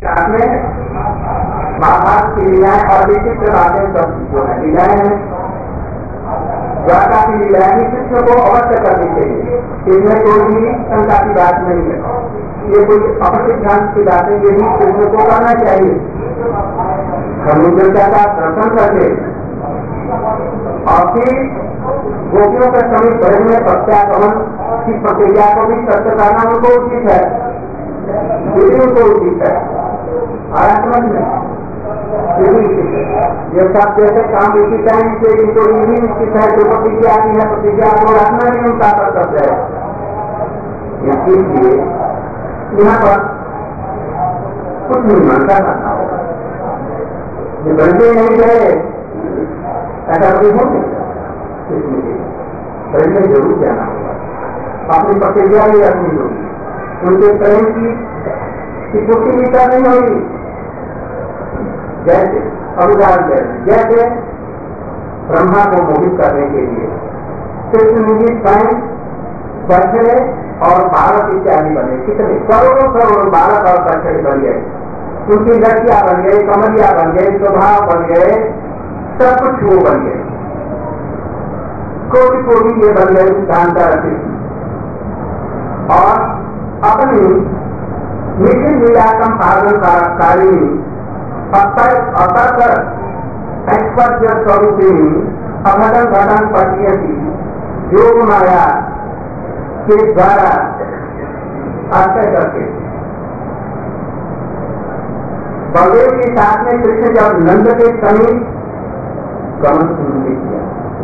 साथ में महाभारत की लीलाएं और विशिष्ट बातें सब जो है लीलाएं हैं, द्वारका की लीलाएं भी कृष्ण को अवश्य करनी चाहिए। इसमें कोई भी शंका की बात नहीं है। ये कोई अपसिद्धांत की बातें ये भी कृष्ण को करना चाहिए। समुद्रता का दर्शन करके और फिर गोपियों के समीप ब्रज में प्रत्यागमन की प्रक्रिया को भी सत्य करना उनको उचित है, उनको उचित है। समझ में ये सब जैसे काम उचित है, इनसे इनको नहीं निश्चित है। जो प्रतिज्ञा की है प्रतिज्ञा को रखना ही उनका कर्तव्य है। इसलिए यहाँ पर कुछ मीमांसा करना होगा। ये बनते नहीं गए ऐसा कभी हो नहीं, बनने जरूर जाना होगा। अपनी प्रतिज्ञा भी रखनी होगी, उनके प्रेम की पुष्टि भी करनी होगी। जैसे उदाहरण जैसे ब्रह्मा को मोहित करने के लिए कृष्ण जी स्वयं बछड़े और बालक इत्यादि बने। कितने करोड़ों करोड़ों बालक और बछड़े बन गए, उनकी लड़कियां बन गई, कमरिया बन गए, स्वभाव बन गए, सब कुछ वो बन गए। कोटि ये बन गए जानता रखे और अपनी निखिल लीला संपादनकारी अतर ऐश्वर्य स्वरूपी अघटन घटन पटियती योग माया के द्वारा आश्रय करके बलदेव के साथ में कृष्ण जब नंद के समीप गमन शुरू किया,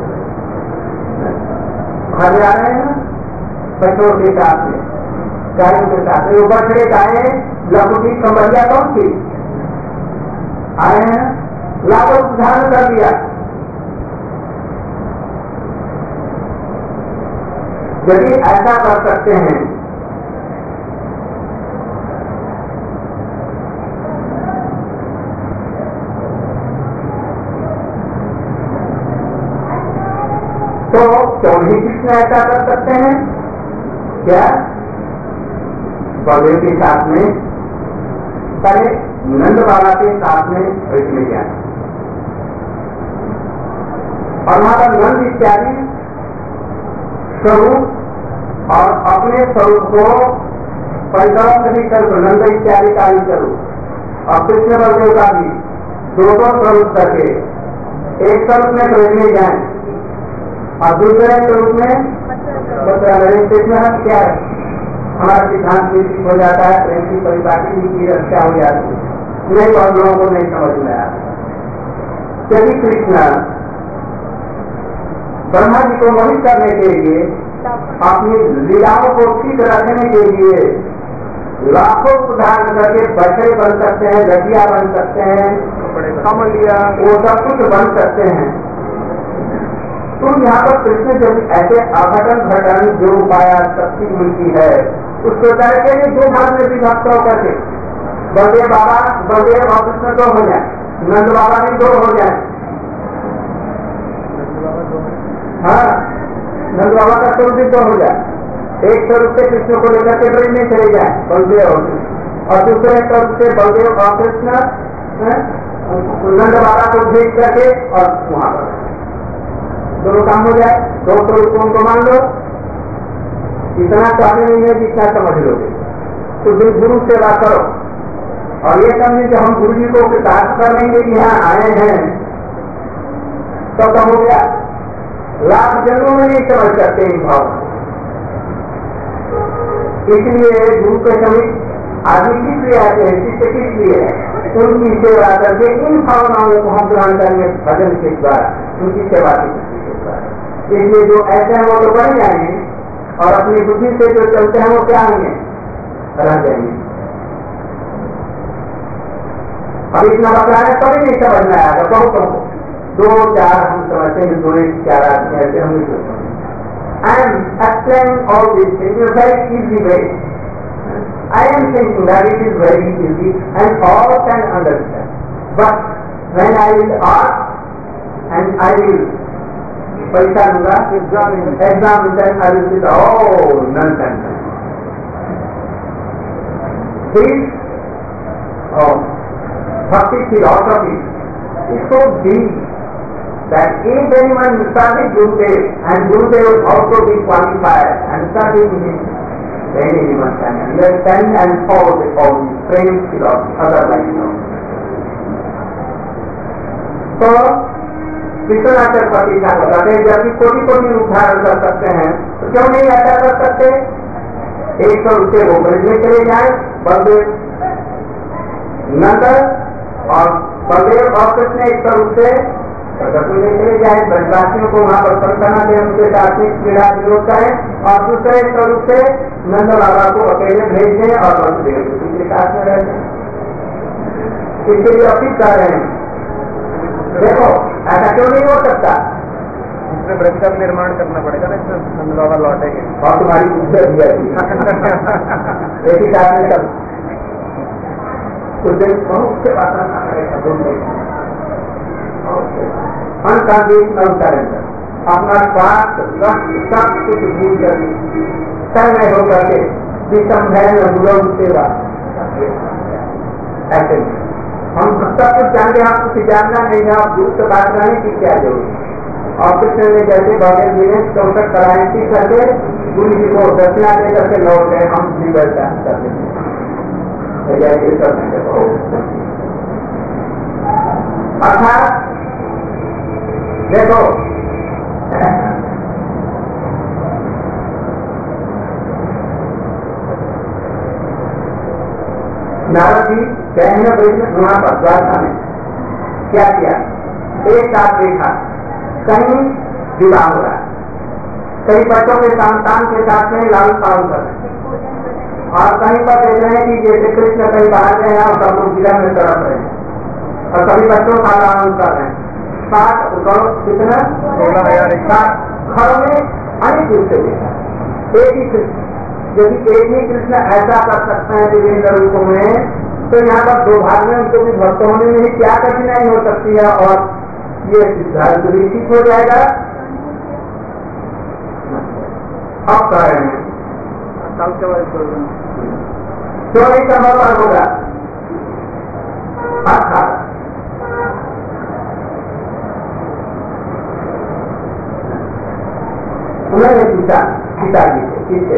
घर जा रहे हैं बच्चों के साथ में, गायों के साथ में, वो बछड़े गाय लघुटी कमरिया कौन थी आए हैं, लागू धारण कर दिया। यदि ऐसा कर सकते हैं तो क्यों नहीं कृष्ण ऐसा कर सकते हैं? क्या बलदेव के साथ में पहले नंद बाबा के साथ में ब्रज में गया और वहां पर नंद इत्यादि स्वरूप और अपने स्वरूप को परिकल्पना भी कर नंद इत्यादि का भी स्वरूप और कृष्ण बलदेव का भी दोनों स्वरूप करके एक स्वरूप में ब्रज में जाए और दूसरे स्वरूप में कृष्ण क्या है, हमारा सिद्धांत निश्चित हो जाता है, प्रेम की परिपाटी की रक्षा हो जाती है। नहीं और लोगों को नहीं समझ में आया। यदि कृष्ण ब्रह्मा जी को मोहित करने के लिए अपनी लीलाओं को ठीक रखने के लिए लाखों उदाहरण करके बछड़े बन सकते हैं, गठिया बन सकते हैं, कमलिया, वो सब कुछ बन सकते हैं, तो यहाँ पर कृष्ण जब ऐसे अघटन घटन जो पाया शक्ति मिलती है उसको करके दो भाग में विभक्त होकर के बलदेव बाबा बलदेव और कृष्ण दो हो जाए, नंद बाबा भी दो हो जाए। हाँ, नंद बाबा का स्वरूप भी दो हो जाए। एक स्वरूप से कृष्ण को लेकर के ब्रज में चले जाए बलदेव और दूसरे स्वरूप से बलदेव और कृष्ण नंद बाबा को भेज करके और वहां पर दोनों काम हो जाए। दो स्वरूप को उनको मान लो, इतना चाहते नहीं है जितना समझ लोगे तो गुरु सेवा करो और ये समझे कि हम गुरु जी को कृतार्थ कर लेंगे कि यहाँ आए हैं तो हो गया। लाख जन्मों में नहीं समझ सकते इन भाव। इसलिए गुरु के समीप आदमी किस लिए आते हैं, शिष्य किस लिए है, उनकी सेवा करके इन भावनाओं को हम ग्रहण करेंगे भजन के द्वारा, उनकी सेवा के द्वारा। इसलिए जो ऐसे हैं वो तो बढ़ जाएंगे और अपनी बुद्धि से जो चलते हैं वो क्या होंगे, रह जाएंगे। अब इतना बताया कभी नहीं समझ में आएगा। बहुत दो चार हम समझते हैं, दो एक चार आदमी ऐसे हम नहीं सोचते। I am explaining all this things in a very easy way. I am thinking that it is very easy and all can understand. But when I will ask and I will पैसा दूंगा exam then I will say oh nonsense. This of Bhakti philosophy is so deep that if anyone studies Gurudev and Gurudev also be qualified and studying him, then anyone can understand and follow the all same philosophy, otherwise no. तो विश्वनाथ प्रतिष्ठा बताते हैं जब कोटि कोटि उद्धारण कर सकते हैं तो क्यों नहीं ऐसा कर सकते? 100 रुपये वो ब्रज में चले जाए, बलदेव नंद और बलदेव और कृष्ण 100 रुपये प्रकट में चले जाए, ब्रजवासियों को वहाँ पर प्रसन्न से उनके साथ में क्रीड़ा विरोध करें और दूसरे 100 रुपये नंद बाबा को अकेले भेज दें और बलदेव उनके साथ में रहते हैं। इसके लिए अपील कर रहे हैं, देखो ऐसा क्यों नहीं हो सकता? इसमें ब्रज का निर्माण करना पड़ेगा ना, इसमें नंद बाबा लौटेंगे और तुम्हारी बुद्धि भी ऐसी एक ही कारण में सब कुछ दिन बहुत से बात अनकंडीशनल सरेंडर, अपना स्वार्थ सब कुछ भूल कर तय होकर के विसंभय दुर्लभ सेवा ऐसे हम सब कुछ जानते हैं, आप कुछ जानना नहीं है, आप दूर से बात करने की क्या जरूरत? और कृष्ण ने जैसे भगवान जी ने 64 करायती करके गुरु जी को दक्षिणा दे करके लौट गए, हम भी वैसा करते हैं। अर्थात देखो नारद जी गए हैं वहाँ पर द्वारका में, क्या किया? एक साथ देखा कहीं विवाह हो रहा है, कई बच्चों के संतान के साथ में लालन पालन कर रहे हैं, और कहीं पर देख रहे हैं कि जैसे कृष्ण कहीं बाहर गए हैं और सब लोग गिरा में तड़प रहे हैं और सभी बच्चों का लालन कर रहे हैं। 60 कितना 16,000 घरों में अनेक रूप से देखा, एक ही कृष्ण, यदि एक ही कृष्ण ऐसा कर सकते हैं विभिन्न रूपों में, तो यहाँ पर दो भाग में उनको भी भक्त होने में क्या कठिनाई हो सकती है? और ये सिद्धांत भी ठीक हो जाएगा। अब कह रहे हैं क्यों नहीं संभव होगा? अर्थात उन्होंने पूछा पिताजी से, किससे?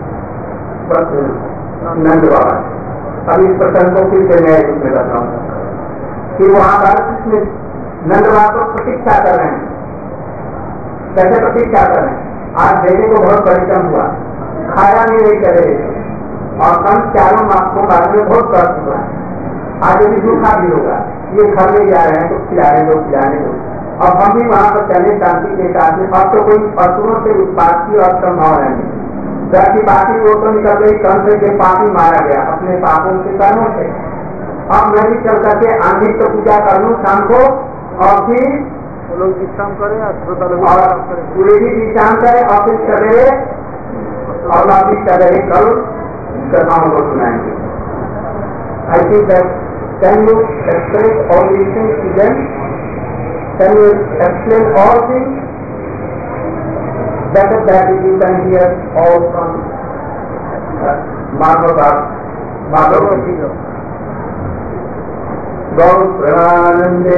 नंद बाबा। अब इस प्रसंग को फिर से मैं इसमें बताऊंगा कि वहां पर कृष्ण नंद बाबा को प्रतीक्षा कर रहे हैं। कैसे प्रतीक्षा कर रहे हैं? आज बेटे को बहुत परिश्रम हुआ, खाया नहीं चले और कम चारों को बाद में बहुत कष्ट हुआ, आज यदि सूखा भी होगा, ये घर ले जा रहे हैं तो खिलाने दो। अब हम भी वहां पर चले शांति के साथ में, अब तो कोई पशुओं से उत्पाद की और संभाव नहीं, जबकि बाकी वो तो निकल गई, कंस के पापी मारा गया अपने पापों के कर्मों से। अब मैं भी चल करके आंधी तो पूजा कर लूँ शाम को, और फिर लोग विश्राम करें और पूरे भी विश्राम करें और फिर सवेरे और वापिस सवेरे कल कथाओं को सुनाएंगे। I think that can you express all these things to them? Can you explain all things? Better that you can hear all from Madhava Gaur Premanande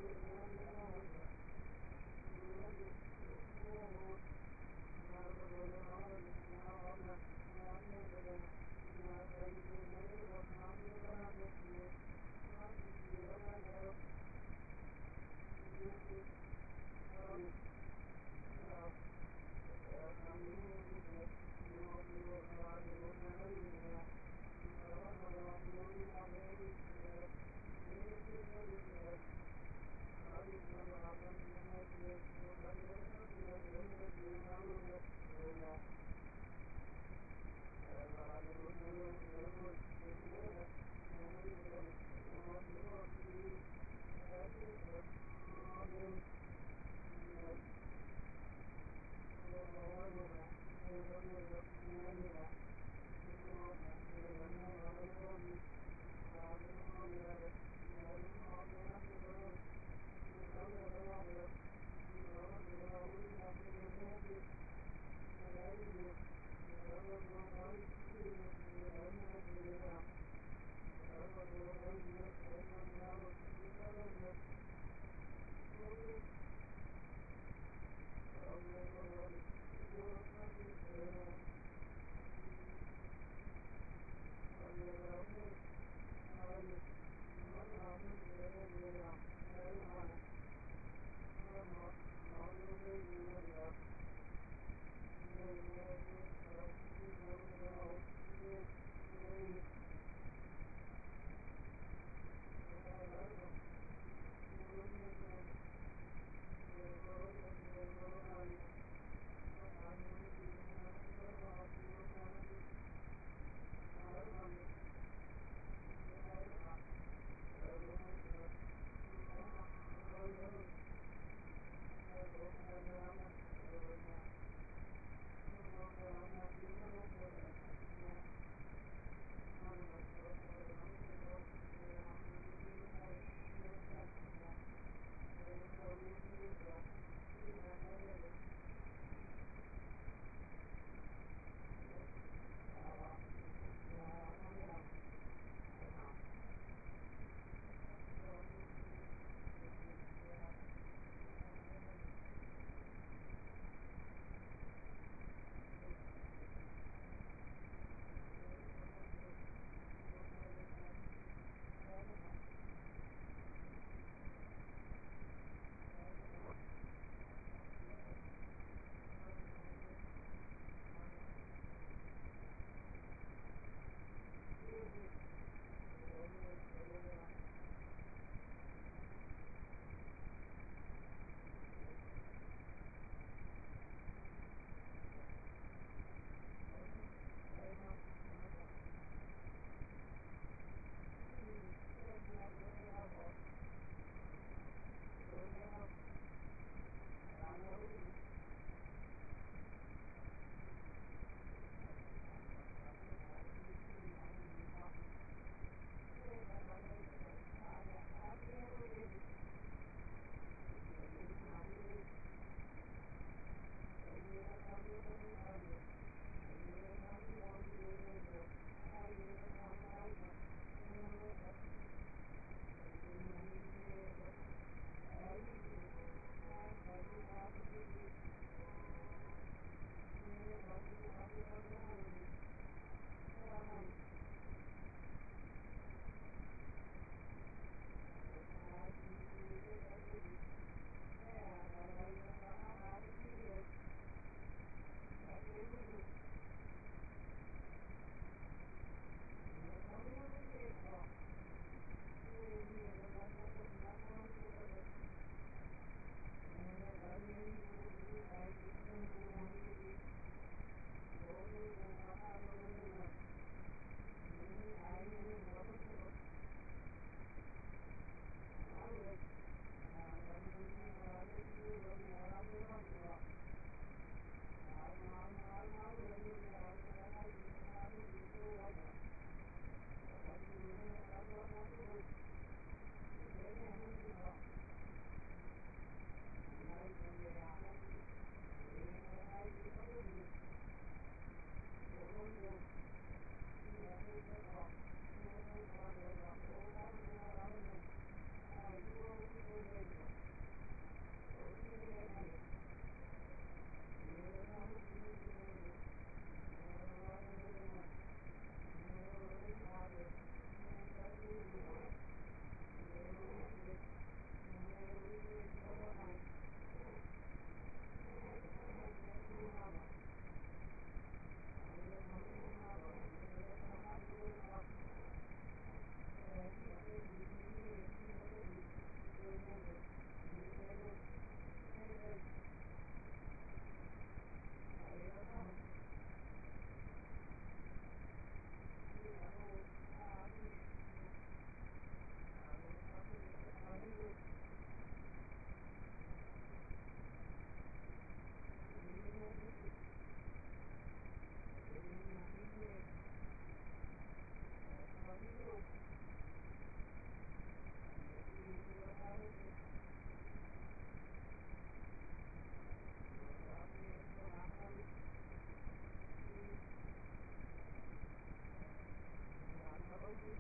Thank you.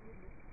ये